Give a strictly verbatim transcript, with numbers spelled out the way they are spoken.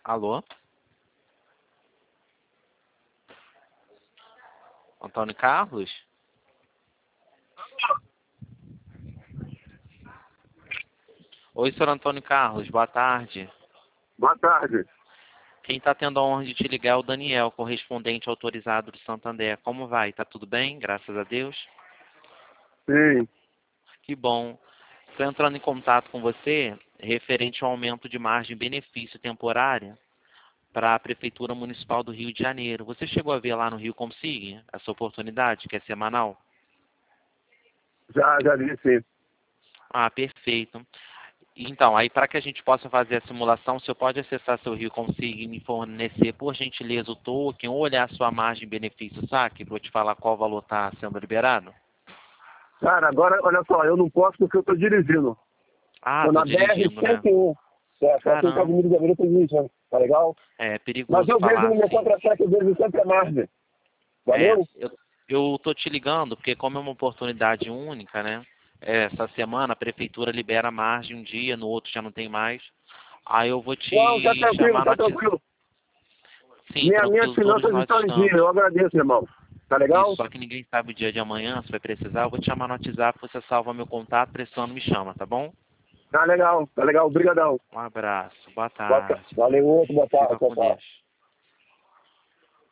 Alô? Antônio Carlos? Oi, senhor Antônio Carlos, boa tarde. Boa tarde. Quem está tendo a honra de te ligar é o Daniel, correspondente autorizado do Santander. Como vai? Tá tudo bem? Graças a Deus. Sim. Que bom. Estou entrando em contato com você referente ao aumento de margem benefício temporária para a Prefeitura Municipal do Rio de Janeiro. Você chegou a ver lá no Rio Consigne essa oportunidade, que é semanal? Já, já vi, sim. Ah, perfeito. Então, aí para que a gente possa fazer a simulação, o senhor pode acessar seu Rio Consigne e me fornecer, por gentileza, o token ou olhar a sua margem benefício saque, para eu te falar qual valor está sendo liberado? Cara, agora, olha só, eu não posso porque eu tô dirigindo. Ah, Tô tô na B R dirigindo, né? cento e um. É, só tem Caramba, Avenida Gabriel Vinícius, tá legal? é Mas perigoso eu vejo falar no meu assim. contra-cheque, eu vejo sempre a margem. É, Valeu? eu, eu tô te ligando porque como é uma oportunidade única, né? É, essa semana a prefeitura libera a margem um dia, no outro já não tem mais. Aí eu vou Não, tá te tranquilo, chamar no tá WhatsApp. tranquilo. Sim, Minha, minhas tranquilo, todos finanças nós estão em dia, estamos. eu agradeço, irmão. Tá Isso, legal? só que ninguém sabe o dia de amanhã, se vai precisar, eu vou te chamar no WhatsApp, você salva meu contato, pressionando, me chama, tá bom? Tá legal, tá legal, brigadão. Um abraço, boa Boa ta- tarde. Valeu, outro, boa tarde, Fica tchau, com tchau. Deus.